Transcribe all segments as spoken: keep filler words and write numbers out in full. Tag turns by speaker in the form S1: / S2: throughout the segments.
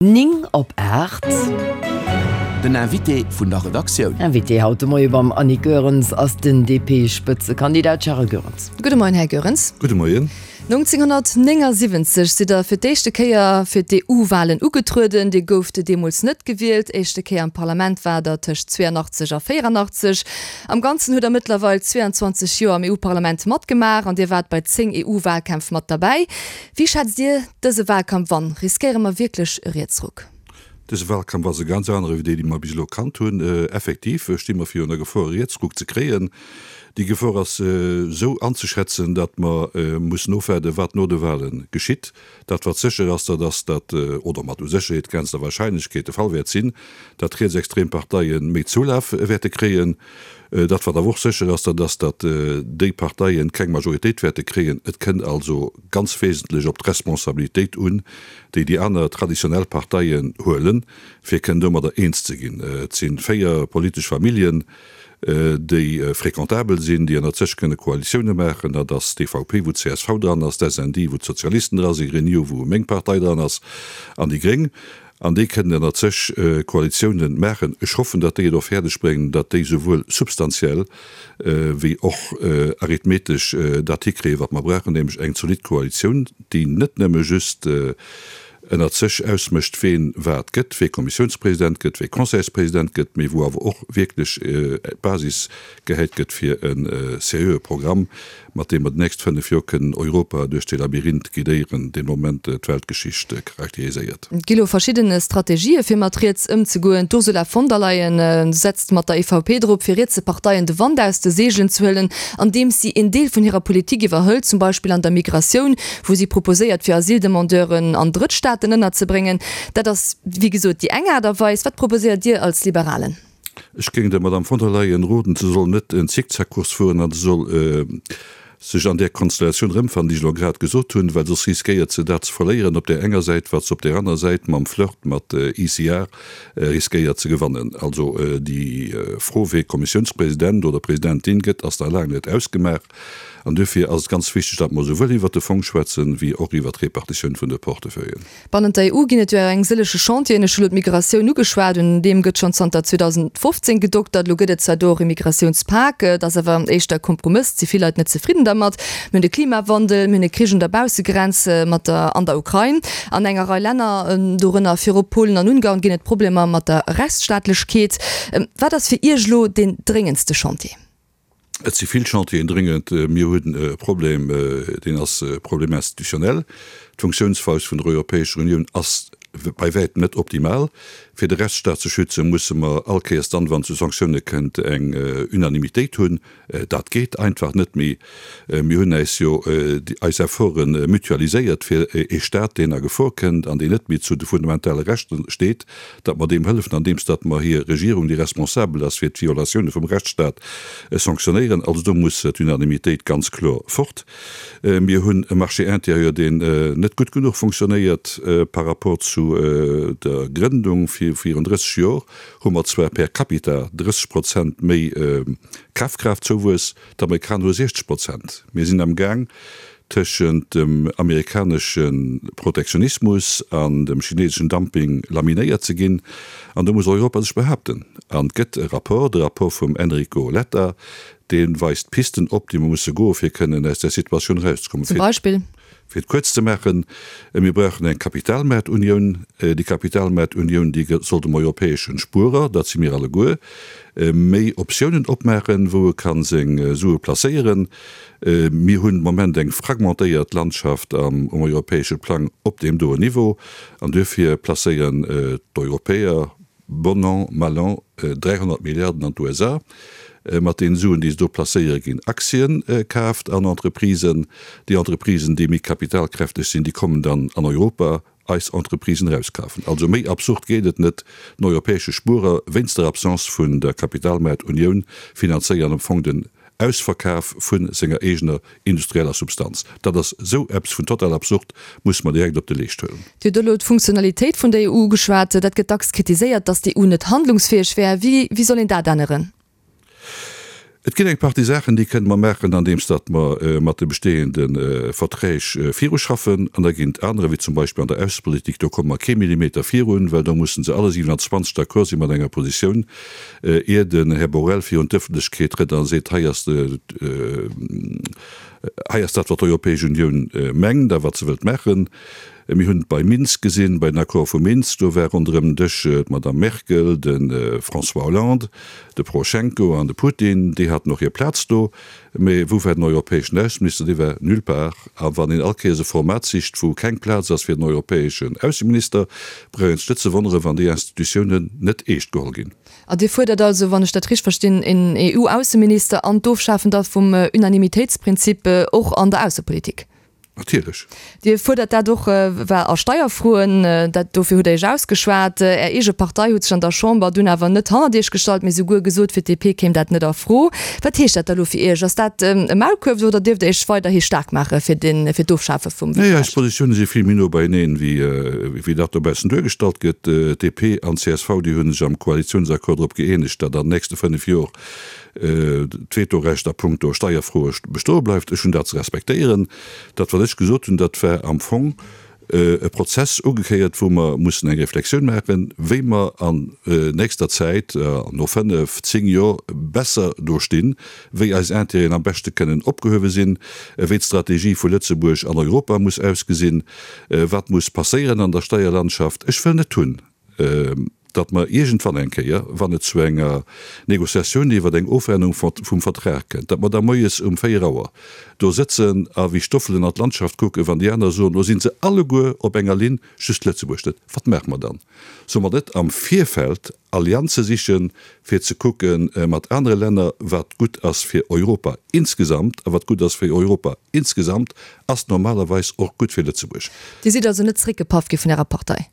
S1: Ning op Äert.
S2: Den Invité vun der Redaktion.
S1: Invité haut moi beim Annie Görens ass den D P-Spëtzekandidat Charles Görens.
S3: Gute Morgen, Herr Görens.
S4: Gute Morgen.
S3: neunzehnhundertneunundsiebzig si der fir d'échte Keier fir D U-Wahlen ugetruden, de goufte Demos net gewählt. Echte Keier am Parlament war der tech zweiundachtzig a vierundachtzig. Am ganzen huet er mittlerweile zweiundzwanzig Jahre am E U-Parlament mat gemacht und Dir wart bei zehn E U-Wahlkämpf mat dabei. Wie schätzt Dir dese Wahlkampf wann? Riskieren wir wirklich Rückzug?
S4: Das Wahlkampf war se ganz andere wie die, die man bis kan tun äh, effektiv stimme für eine Gefahr Rückzug zu kreen. Die Gefahr ist äh, so anzuschätzen, dat man äh, muss nofäde wat no de Wahlen geschitt. Dat war sicher, dass da das dat äh, oder mat sicher ganz der Wahrscheinlichkeit der Fallwert sinn, dat tre Extremparteien mit Zulaufwerte kreen. Äh, dat war der woch sicher, dass da das dat äh, de Parteien kein Majoritätwerte kreen. Et kennt also ganz wesentlich op Responsabilität un, die die anderen traditionell Parteien holen. Wir können dummer der een zu gehen. Äh, sind feier politische Familien, die äh, frequentabel sind, die an der Zechkenne Koalitionen machen, da das D V P wo C S V dran ist, das sind die wo Sozialisten dran sind, Renew wo Mengpartei dran ist, an die Gring, an die können der Zech äh, Koalitionen machen. Ich hoffe, dass die doch fertig springen, dass die sowohl substanziell äh, wie auch äh, arithmetisch äh, Artikel, was man brauchen, nämlich eine solide Koalition, die nicht nämlich just äh, en dat sech ausmcht veen wat gëtt, wie Kommissionspräsident gëtt, wie Konseilspräsident gëtt, méi wo awer och wirklich äh, Basis gehält gëtt fir een äh, serieux Programm, mat dem mat nächst vun de Joken Europa durch de Labyrinth gedeieren den Moment äh, Weltgeschichte charakterisiert.
S3: Gilo verschiedene Strategien fir Matriz ëm ze goen. Ursula von der Leyen äh, setzt mat der E V P Dr fir ze Parteien de Wand aus de Segeln zu hüllen, an dem sie in Deel von ihrer Politik iwwerhöllt, zum Beispiel an der Migration, wo sie proposiert fir Asildemandeuren an Drittstaaten zu bringen, da das wie gesagt die enger derweis. Was proposiert dir als Liberalen?
S4: Ich ging der Madame von der Leyen Roden zu soll net en Zickzackkurs führen, soll äh, sich an der Konstellation rimfern, die ich noch gerade gesucht tun, weil das riskiert ze dat verlieren op der enger Seite, was op der anderen Seite man flirt mat äh, I C R äh, riskiert zu gewannen. Also äh, die äh, frohe Kommissionspräsident oder Präsidentin geht aus der Lage net ausgemerkt. Und dafür als ganz wichtig, dass man sowohl über den Fonds schwätzen wie auch über die Repartition von den Portefeuillen.
S3: Bei der E U gibt es ja ein seelische Chantier in der Schule Migration nur geschwärzt und dem geht schon seit zweitausendfünfzehn gedoktert, lo geht es ja durch Migrationspark, das ist aber ein echter Kompromiss, sie viele Leute nicht zufrieden damit, mit dem Klimawandel, mit der Krise der Bausiegrenze mit der, an der Ukraine, an einer Reihe Länder, darunter für Polen und Ungarn gibt es Probleme mit der Rechtsstaatlichkeit. War das für ihr Schlo den dringendste Chantier?
S4: Et si viel Chantier dringend mir äh, hueden äh, Problem äh, den as äh, Problem institutionell. Funktionsfalls vun der Europäische Union as bei weit net optimal. Fi de Rechtsstaat zu schützen muss man alkees dann wann zu Sanktionen könnt eng äh, Unanimität hun. Äh, dat geht einfach net mir äh, hun äh, die als erfoen äh, mutualisiert fir äh, e Staat den er gevorkennt, an den net mit zu de fundamentale Rechten steht, dat man dem helfen an dem Staat man hier Regierung die responsable as fir Violationen vom Rechtsstaat äh, sanktionieren. Also du muss äh, Unanimität ganz klar fort. Mir äh, hunn Marché interieur den äh, net gut genug funktioniert äh, par rapport zu äh, der Gründung für vierunddreißig Jahre, hummer zwar per capita dreißig Prozent méi äh, Kraftkraft zowus, dabei kann nur sechzig Prozent. Wir sind am Gang zwischen dem amerikanischen Protektionismus an dem chinesischen Dumping laminiert zu gehen, an da muss Europa sich behaupten. An gibt rapport der rapport vom Enrico Letta, den weist Pisten op, die man muss go wir können aus der Situation rauskommen.
S3: Zum Beispiel
S4: Für kurz zu machen, wir brauchen eine Kapitalmarktunion. Die Kapitalmarktunion, die sollte im europäischen Spuren, das sind wir alle gut, mehr Optionen opmachen, wo kann sich so platzieren. Wir haben im Moment eine fragmentierte Landschaft am um, europäischen Plan auf dem hohen Niveau. Und dafür platzieren äh, die Europäer bon an, mal an, äh, dreihundert Milliarden an die U S A. Mat den Suen, die do placeieren gin Aktien äh, kauft an Entreprisen, die Entreprisen, die mit kapitalkräftig sind, die kommen dann an Europa als Entreprisen rauskaufen. Also méi absurd gehtt net europäische Spuren, wenns der Absence vun der Kapitalmarktunion finanzieren empfang den Ausverkauf vun senger egener industrieller Substanz. Da das so Apps vun total absurd, muss man direkt op de Leg stellen.
S3: Die Funktionalität von der E U geschwarte, dat gedacht kritisiert, dass die E U net handlungsfähig wäre. Wie, wie soll da danneren?
S4: Et gibt ein paar die Sachen, die können man merken, an dem dat man äh, mat de bestehenden äh, Verträg äh, Fi schaffen, an da ginnt andere wie zum Beispiel an der Außenpolitik, da kommen man kein Millimeter vier, weil da mussten sie alle siebenundzwanzig der Kurs immer enger Position äh, er den Herr Borrell für und Öffentlichkeit dann se heierste äh, heiers dat wat der Europäische Union äh, mengen, da wat ze wild mechen. Mi hunn bei Minsk gesinn bei Akkor vu Minsk, do wär unterm Dëch äh, Madame Merkel, den äh, François Hollande, de Proschenko an de Putin, die hat noch ihr Platz do. méi wo den europäischen Außenminister diewer nullbar, a wann in Alkäse Formatsicht wo kein Platz ass fir den europäischen Außenminister breuen Stütze wonnere van die Institutionen net echt gehol gin.
S3: A Di fu dat also wann dat rich verstehen in E U-Außenminister an doofschaffen dat vum äh, Unanimitätsprinzip och äh, an der Außenpolitik.
S4: Natürlich.
S3: Di fu dat dadurch äh, war a Steuerfroen, äh, dat dofir hu ich ausgeschwart, äh, er ege Partei hut an der Chamber dun awer net han Dich gestalt mir so gut gesot fir D P kem dat net froh. Wat hecht dat lofir e dat ähm, Malkurf oder Dift ich weiter hi stark mache fir den fir Doofschaffe vum.
S4: Ja, Positionen se viel Min bei neen wie äh, wie dat der besten durchgestalt gët äh, D P an C S V die hunn am Koalitionsakkord op geeinigt, dat der nächste fünf Jahre Tweetorechter Punkt steierfroe besto bleibt schon dat respektieren, dat war gesot und dat am Fong äh, e Prozess ugekeiert, wo man muss eng Reflexion merken, we man an äh, nächster Zeit äh, no fünf zehn Jahre besser durchstehen, wie als Interin am beste können opgehowe sinn, äh, wie Strategie vu Lützeburg an Europa muss ausgesinn, äh, wat muss passieren an der Steuerlandschaft. Ich will net tun. Äh, dat man egent van enke ja, wann et zwennger Negoziation iwwer deng Ofennung vum Vertrag kennt, dat man da moes um Féierauer. Do sitzen a wie Stoffel in at Landschaft gucke van die anderen so, no sind se alle goer op enger Lin schüst letze buchtet. Wat merkt man dann? So man dit am Vierfeld Allianze sichchen fir ze gucken äh, mat andere Länder wat gut ass fir Europa insgesamt, a wat gut ass fir Europa insgesamt ass normalerweise och gut fir Lützeburg.
S3: Die sieht also net Tricke Pafke vun ihrer Partei.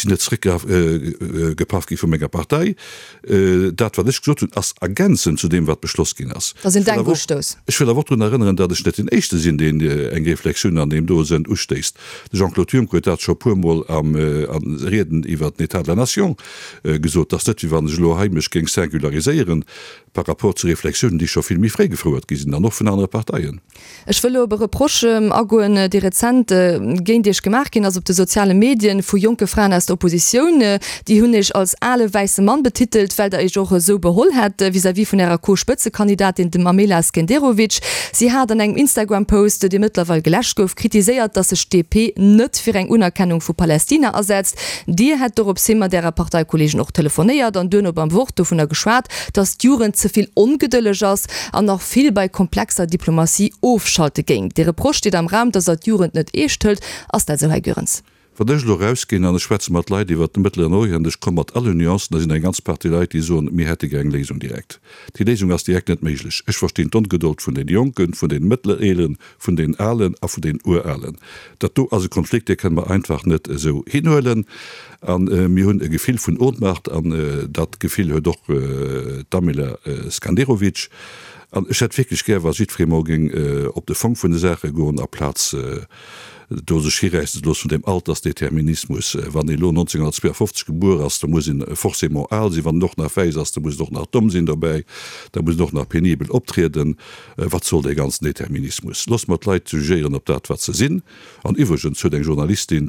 S4: Äh, gepafft vu méger Partei äh, dat war gesagt as ergänzen zu dem wat beschloss gin ass. Ich will wat erinnern, dat net den echte sinn den äh, eng Reflexion an dem do sind ustest. Jean-Claude Juncker dat pumol am äh, an Reden iwwer Etat der Nation äh, gesot, dat net wie wann lo heimisch ging singulariseieren par rapport zu Reflexionen, die schon viel mi frei gefrot gisinn noch vun andere Parteien.
S3: Ech will Proche Agoen die Rezente äh, gen Dich gemacht gin as op de soziale Medien vu junge Frauen aus der Opposition, äh, die hun ich als alle weiße Mann betitelt, weil der ich auch so behol hat vis wie von ihrer Co-Spitzekandidatin dem Mamela Skenderovic. Sie hat an eng Instagram-Post, die mittlerweile gelöscht gouf, kritisiert, dass es D P net für eng Unerkennung vu Palästina ersetzt. Die hat op Simmer der Parteikollegen noch telefoniert an dünne beim Wort von der geschwart, dass Juren zuviel ungeduldig ist an noch viel bei komplexer Diplomatie aufschalte ging. Der Reproch steht am Rahmen, dass er Juren net e stellt aus der Herr Görens.
S4: Verdech lo rausgin an der Schweze mat Leiit, die wat Mittel Neuch kom mat alle Nuancen, da sind eng ganz Party Leiit, die so mir hätte eng Lesung direkt. Die Lesung as direkt net méiglech. Ech versteht ungeduld vun den Jonken, vun den Mitteleelen, vun den Allen a vu den Urellen. Dat do as Konflikte kann man einfach net so hinhhöllen an äh, mir hunn e Gefil vun Ohnmacht an äh, dat Gefil hue doch äh, Damila äh, Skanderovic. Ich hätte wirklich gerne, was Südfremorgen äh, op de Fong vun de Sache go a Platz äh, dose Skireislos von dem Altersdeterminismus äh, wann die Lo neunzehnhundertzweiundfünfzig geboren hast, da muss forcément alt, sie waren noch nach Fe, da muss doch nach dumm sind dabei, da muss noch nach penibel optreten, äh, wat soll der ganzen Determinismus? Los mat Leiit sugieren op dat wat ze sinn. An iwwergent zu den Journalistin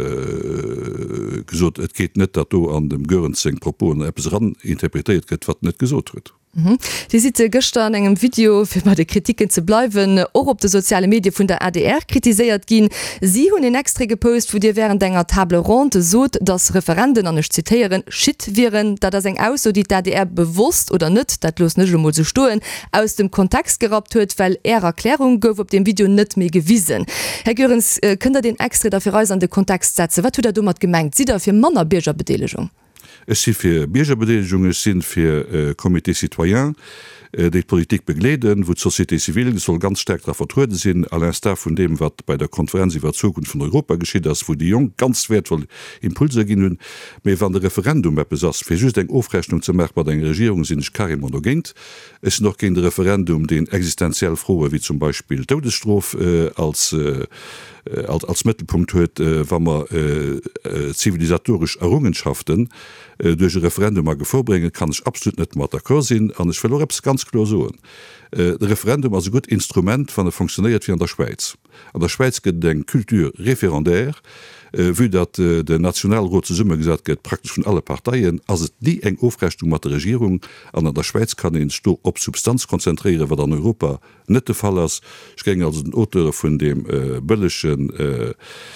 S4: äh, gesot, et geht net dat du an dem Görenzing Propos Apps ran interpretiert get wat net gesot huet.
S3: Mhm. Die sieht gestern engem Video für bei de Kritiken zu bleiben auch op de soziale Medien vun der A D R kritisiert gin. Sie hun den extra gepost, wo dir während ennger Table ronde sot, dass Referenden an zitieren shit wären, da das eng aus so die A D R bewusst oder net dat los nicht so stohlen aus dem Kontext gerat huet, weil er Erklärung gouf op dem Video net mé gewiesen. Herr Görens, äh, könnt ihr den extra dafür äußernde Kontext setzen? Wat tut der dummer gemeint? Sie dafür Manner Bierger Bedeligung?
S4: Es sind fir Biergerbedeligungen sind fir äh, Komité citoyen, äh, de Politik begleden, wo Société civil soll ganz stark vertrude sinn, alleins da von dem, wat bei der Konferenz über Zukunft von Europa geschieht, as wo die Jung ganz wertvoll Impulse gin hun, méi van der Referendum besass fir just eng Aufrechnung zu merk bei der Regierung sind ich kar monogent. Es noch kein Referendum den existenziell frohe wie zum Beispiel Todesstrof äh, als äh, äh, als, als Mittelpunkt huet, äh, wann man äh, äh, zivilisatorisch Errungenschaften äh, durch ein Referendum vorbringen, kann ich absolut net mat d'accord sinn, an ich verlor ganz klar so. Äh, de Referendum as gut Instrument van er funktioniert wie an der Schweiz. An der Schweiz get den Kultur referendär, äh, wie dat äh, der Nationalrote Summe gesagt get praktisch von alle Parteien, as die eng Aufrechtung mat der Regierung an der Schweiz kann den Sto op Substanz konzentriere, wat an Europa net fall ass. Ich ging also den Autor von dem äh, bëllechen äh,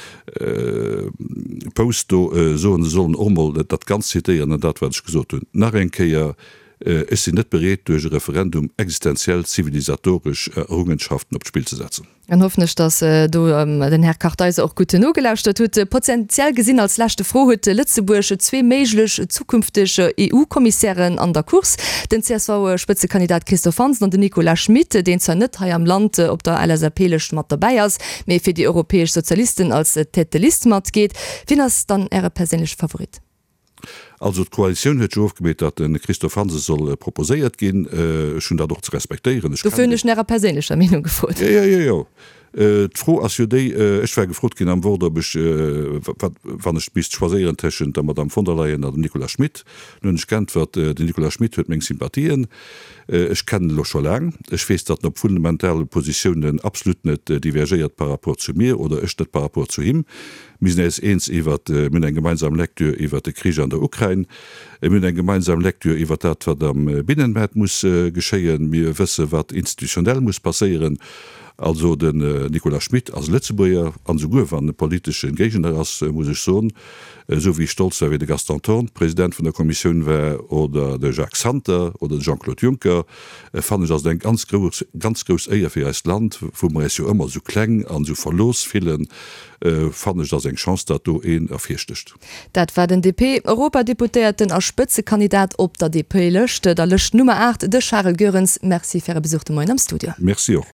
S4: äh, Posto äh, so sollen ommel dat ganz zitieren, dat wat ich gesot hun. Nach enkeier äh, ist sie net berät durch Referendum existenziell zivilisatorisch Errungenschaften op Spiel zu setzen.
S3: Und hoffe ich, dass äh, du ähm, den Herr Karteise auch gute no gelauscht hat äh, potenziell gesinn als lachte froh huete Lützeburgsche zwei meiglech zukünftige E U-Kommissären an der Kurs den C S V-Spitzekandidat Christoph Hansen und den Nicola Schmidt, den zwar net ha am Land äh, op der allerpelisch mat dabei ass, méi fir die europäisch Sozialisten als äh, Tätelist mat geht, wie ass dann Äre persönlich Favorit?
S4: Also die Koalition hat schon aufgebet, dass äh, Christoph Hansen soll äh, proposiert gehen, äh, schon dadurch zu respektieren.
S3: Ich du findest eine persönliche Meinung gefunden.
S4: Ja, ja, ja, ja. Äh, froh als die, äh, ich war gefragt gehen am Wort, ob ich, äh, wann ich bis choisieren zwischen der Madame von der Leyen und Nicola Schmidt. Nun, ich kennt wird, äh, die Nicola Schmidt hat meine Sympathien. Äh, ich kenne ihn schon lange. Ich weiß, dass noch fundamentale Positionen absolut nicht äh, divergiert par rapport zu mir oder ich nicht par rapport zu ihm. Wir sind jetzt eins über äh, mit einer gemeinsamen Lektüre über den Krieg an der Ukraine, äh, mit einer gemeinsamen Lektüre über das, was am Binnenmarkt muss äh, geschehen. Wir wissen, was institutionell muss passieren. Also den äh, Nicola Schmidt als Letzteburger an so gut van de politische Engagement as äh, muss ich so äh, so wie stolz wie de Gaston Thorn, Präsident von der Kommission war oder der Jacques Santer oder Jean-Claude Juncker äh, fand ich als den ganz groß, ganz groß Eier für ein Land, wo man es ja immer so kleng an so verlos vielen äh, fand ich das eng Chance dat du een erfirchtecht.
S3: Dat war den D P Europadeputierten als Spitzekandidat op der D P löschte, da löscht Nummer acht de Charles Görens. Merci für Besuch am Studio.
S4: Merci auch.